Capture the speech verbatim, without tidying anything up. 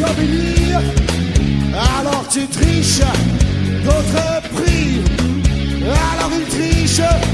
t'embellir. Alors tu triches, d'autres prient. Alors ils trichent.